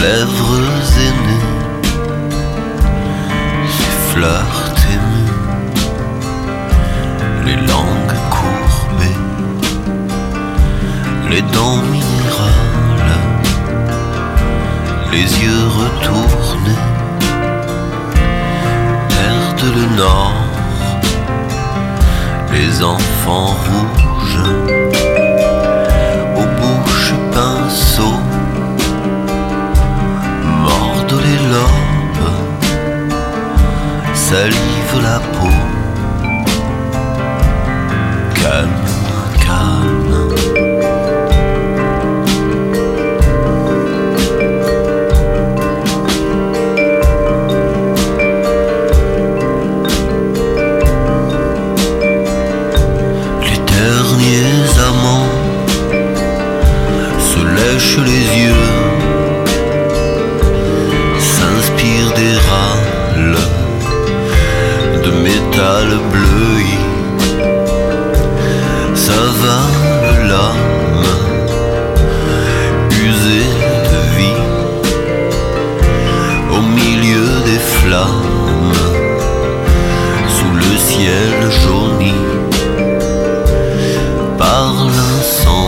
lèvres aînées, ces fleurs ténues, les langues courbées, les dents minérales, les yeux retournés, perdent le nord, les enfants rouges, aux bouches pinceaux, mordent les lobes, salivent la peau, calme, calme. Les derniers amants se lèchent les yeux, s'inspirent des râles de métal bleui, s'avalent l'âme usée de vie au milieu des flammes, sous le ciel jauni par l'incendie.